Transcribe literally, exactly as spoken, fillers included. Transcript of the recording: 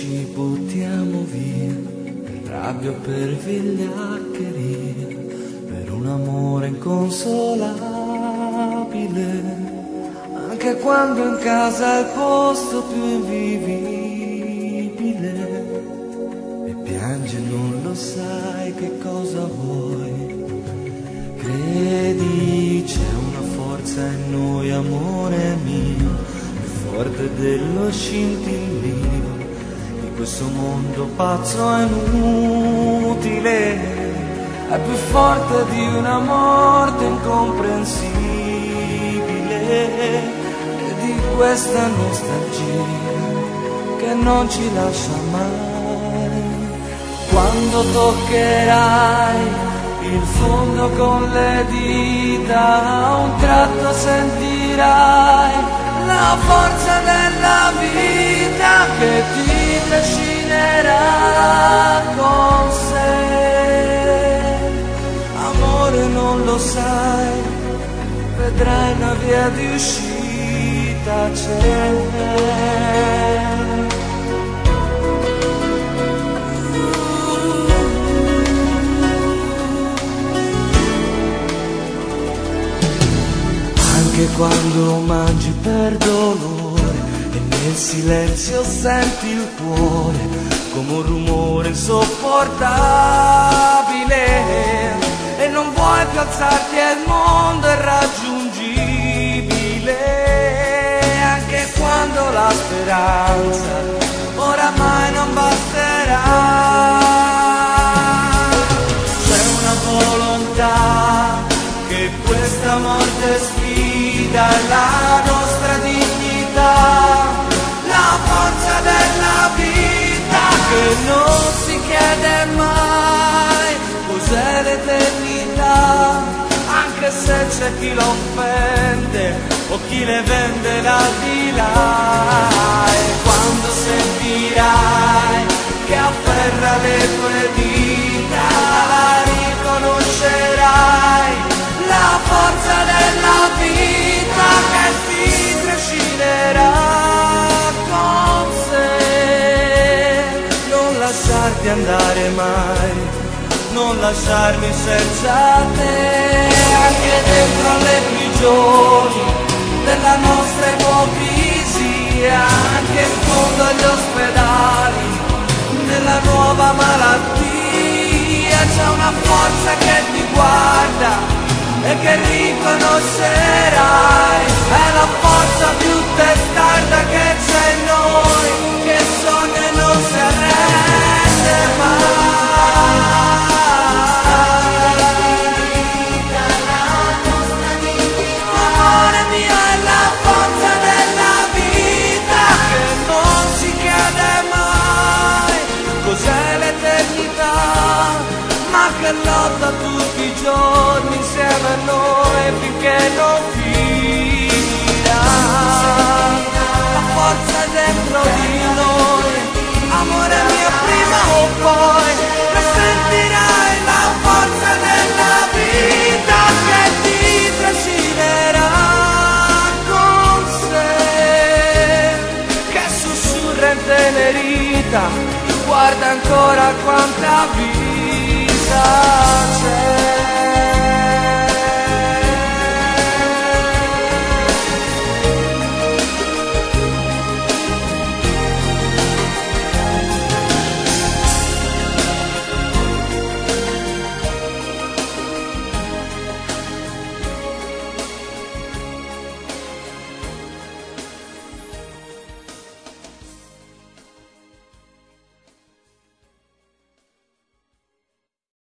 ci buttiamo via, per rabbia o per vigliaccheria, per un amore inconsolabile, anche quando in casa è il posto più invivibile, e piangi e non lo sai che cosa vuoi. Credi, c'è una forza in noi, amore mio, più forte dello scintillio di questo mondo pazzo e inutile, è più forte di una morte incomprensibile e di questa nostalgia che non ci lascia mai. Quando toccherai il fondo con le dita, a un tratto sentirai la forza della vita che ti trascinerà con sé. Amore, non lo sai, vedrai una via di uscita c'è. Anche quando mangi per dolore e nel silenzio senti il cuore come un rumore insopportabile e non vuoi più alzarti e il mondo è raggiungibile, anche quando la speranza oramai non basterà. C'è una volontà che questa morte sfida la nostra dignità, la forza della vita che non si chiede mai cos'è l'eternità, anche se c'è chi la offende o chi le vende l'aldilà. E quando sentirai che afferra le tue dita, la riconoscerai la forza della vita che ti trascinerà con sé. Non lasciarti andare mai, non lasciarmi senza te, anche dentro le prigioni della nostra ipocrisia, anche in fondo agli ospedali della nuova malattia, c'è una forza che ti guarda e che riconoscerai, è la forza più testarda che c'è in noi, che sogna e non si arrende mai. Amore mio, è la forza della vita che non si chiede mai cos'è l'eternità, ma che lotta tutti i giorni insieme a noi finché non finirà. La forza dentro di noi, amore mio, prima o poi la sentirai, la forza della vita che ti trascinerà con sé, che sussurra intenerita, guarda ancora quanta vita c'è.